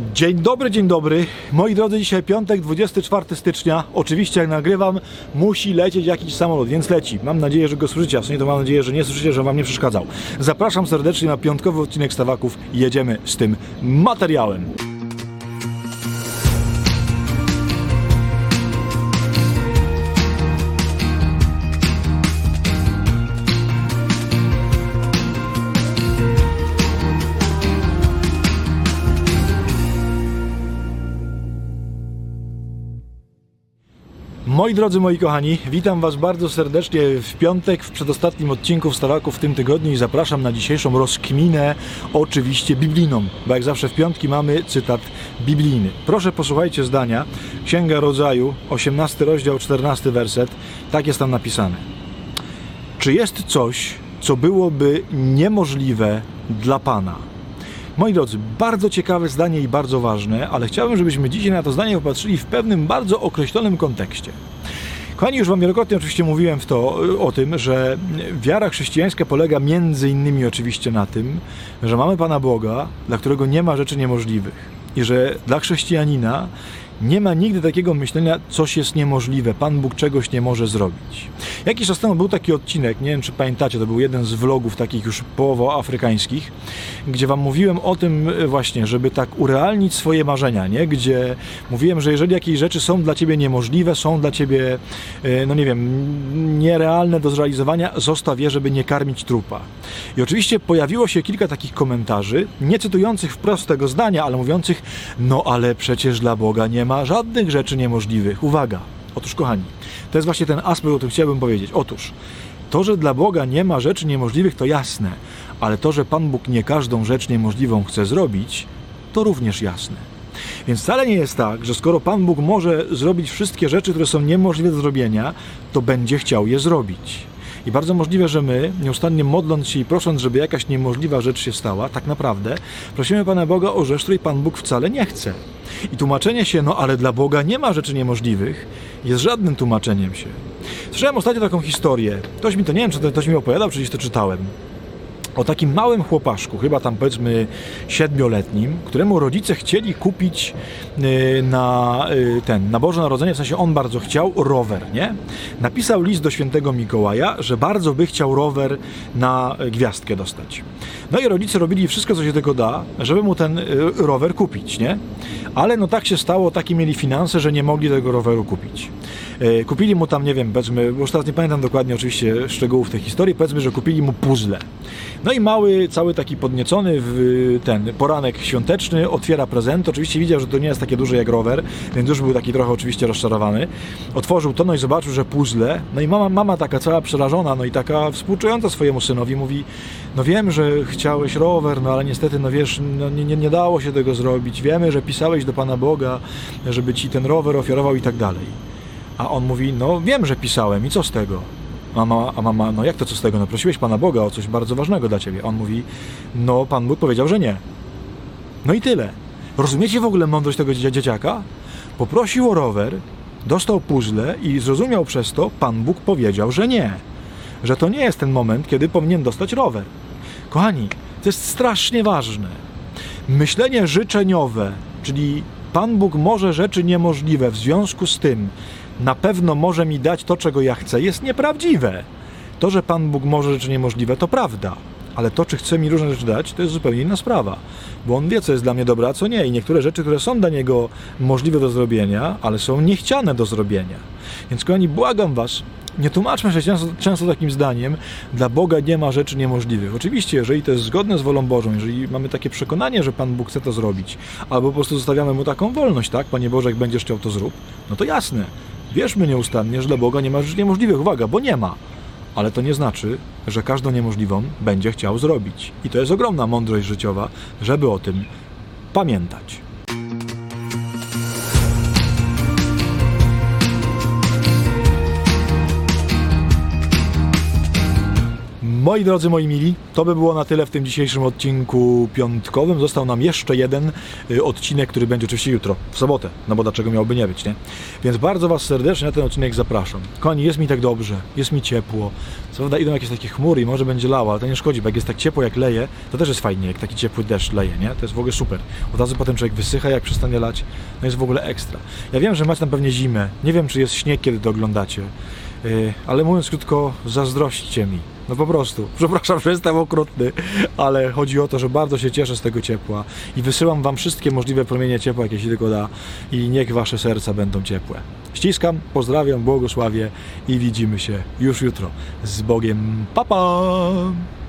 Dzień dobry. Moi drodzy, dzisiaj piątek, 24 stycznia. Oczywiście jak nagrywam, musi lecieć jakiś samolot, więc leci. Mam nadzieję, że go słyszycie, a to mam nadzieję, że nie słyszycie, że wam nie przeszkadzał. Zapraszam serdecznie na piątkowy odcinek Stawaków i jedziemy z tym materiałem. Moi drodzy, moi kochani, witam was bardzo serdecznie w piątek, w przedostatnim odcinku Stawaków w tym tygodniu i zapraszam na dzisiejszą rozkminę, oczywiście biblijną, bo jak zawsze w piątki mamy cytat biblijny. Proszę posłuchajcie zdania, Księga Rodzaju, 18 rozdział, 14 werset, tak jest tam napisane. Czy jest coś, co byłoby niemożliwe dla Pana? Moi drodzy, bardzo ciekawe zdanie i bardzo ważne, ale chciałbym, żebyśmy dzisiaj na to zdanie popatrzyli w pewnym bardzo określonym kontekście. Kochani, już wam wielokrotnie oczywiście mówiłem o tym, że wiara chrześcijańska polega między innymi oczywiście na tym, że mamy Pana Boga, dla którego nie ma rzeczy niemożliwych i że dla chrześcijanina nie ma nigdy takiego myślenia, coś jest niemożliwe, Pan Bóg czegoś nie może zrobić. Jakiś czas temu był taki odcinek, nie wiem czy pamiętacie, to był jeden z vlogów takich już połowoafrykańskich, gdzie wam mówiłem o tym właśnie, żeby tak urealnić swoje marzenia, nie? Gdzie mówiłem, że jeżeli jakieś rzeczy są dla ciebie niemożliwe, są dla ciebie, no nie wiem, nierealne do zrealizowania, zostaw je, żeby nie karmić trupa. I oczywiście pojawiło się kilka takich komentarzy, nie cytujących wprost tego zdania, ale mówiących, no ale przecież dla Boga nie ma żadnych rzeczy niemożliwych. Uwaga! Otóż kochani, to jest właśnie ten aspekt, o którym chciałbym powiedzieć. Otóż, to, że dla Boga nie ma rzeczy niemożliwych, to jasne, ale to, że Pan Bóg nie każdą rzecz niemożliwą chce zrobić, to również jasne. Więc wcale nie jest tak, że skoro Pan Bóg może zrobić wszystkie rzeczy, które są niemożliwe do zrobienia, to będzie chciał je zrobić. I bardzo możliwe, że my, nieustannie modląc się i prosząc, żeby jakaś niemożliwa rzecz się stała, tak naprawdę prosimy Pana Boga o rzecz, której Pan Bóg wcale nie chce. I tłumaczenie się, no ale dla Boga nie ma rzeczy niemożliwych, jest żadnym tłumaczeniem się. Słyszałem ostatnio taką historię, ktoś mi to, nie wiem, czy ktoś mi opowiadał, czy gdzieś to czytałem, o takim małym chłopaszku, chyba tam powiedzmy 7-letnim, któremu rodzice chcieli kupić na Boże Narodzenie, w sensie on bardzo chciał rower, nie? Napisał list do świętego Mikołaja, że bardzo by chciał rower na gwiazdkę dostać. No i rodzice robili wszystko, co się tylko da, żeby mu ten rower kupić, nie? Ale no tak się stało, takie mieli finanse, że nie mogli tego roweru kupić. Kupili mu tam, nie wiem, powiedzmy, bo już teraz nie pamiętam dokładnie oczywiście szczegółów tej historii, powiedzmy, że kupili mu puzzle. No i mały, cały taki podniecony w ten poranek świąteczny otwiera prezent. Oczywiście widział, że to nie jest takie duże jak rower, więc już był taki trochę oczywiście rozczarowany. Otworzył to, no i zobaczył, że puzzle. No i mama taka cała przerażona, no i taka współczująca swojemu synowi mówi, no wiem, że chciałeś rower, no ale niestety, no wiesz, no nie dało się tego zrobić. Wiemy, że pisałeś do Pana Boga, żeby ci ten rower ofiarował i tak dalej. A on mówi, no wiem, że pisałem i co z tego? A mama, no jak to co z tego? No prosiłeś Pana Boga o coś bardzo ważnego dla ciebie. On mówi, no Pan Bóg powiedział, że nie. No i tyle. Rozumiecie w ogóle mądrość tego dzieciaka? Poprosił o rower, dostał puzzle i zrozumiał przez to, Pan Bóg powiedział, że nie. Że to nie jest ten moment, kiedy powinien dostać rower. Kochani, to jest strasznie ważne. Myślenie życzeniowe, czyli Pan Bóg może rzeczy niemożliwe, w związku z tym na pewno może mi dać to, czego ja chcę, jest nieprawdziwe. To, że Pan Bóg może rzeczy niemożliwe, to prawda. Ale to, czy chce mi różne rzeczy dać, to jest zupełnie inna sprawa. Bo On wie, co jest dla mnie dobre, a co nie. I niektóre rzeczy, które są dla Niego możliwe do zrobienia, ale są niechciane do zrobienia. Więc kochani, błagam was, nie tłumaczmy się często takim zdaniem, dla Boga nie ma rzeczy niemożliwych. Oczywiście, jeżeli to jest zgodne z wolą Bożą, jeżeli mamy takie przekonanie, że Pan Bóg chce to zrobić, albo po prostu zostawiamy Mu taką wolność, tak? Panie Boże, jak będziesz chciał, to zrób, no to jasne. Wierzmy nieustannie, że dla Boga nie ma rzeczy niemożliwych. Uwaga, bo nie ma. Ale to nie znaczy, że każdą niemożliwą będzie chciał zrobić. I to jest ogromna mądrość życiowa, żeby o tym pamiętać. Moi drodzy, moi mili, to by było na tyle w tym dzisiejszym odcinku piątkowym. Został nam jeszcze jeden odcinek, który będzie oczywiście jutro, w sobotę, no bo dlaczego miałby nie być, nie? Więc bardzo Was serdecznie na ten odcinek zapraszam. Kochani, jest mi tak dobrze, jest mi ciepło. Co prawda idą jakieś takie chmury i może będzie lała, ale to nie szkodzi, bo jak jest tak ciepło jak leje, to też jest fajnie, jak taki ciepły deszcz leje, nie? To jest w ogóle super. Od razu potem człowiek wysycha, jak przestanie lać, no jest w ogóle ekstra. Ja wiem, że macie tam pewnie zimę, nie wiem, czy jest śnieg, kiedy to oglądacie, ale mówiąc krótko, zazdrośćcie mi. No po prostu, przepraszam, że jestem okrutny, ale chodzi o to, że bardzo się cieszę z tego ciepła i wysyłam Wam wszystkie możliwe promienie ciepła, jakie się tylko da i niech Wasze serca będą ciepłe. Ściskam, pozdrawiam, błogosławię i widzimy się już jutro. Z Bogiem, pa pa!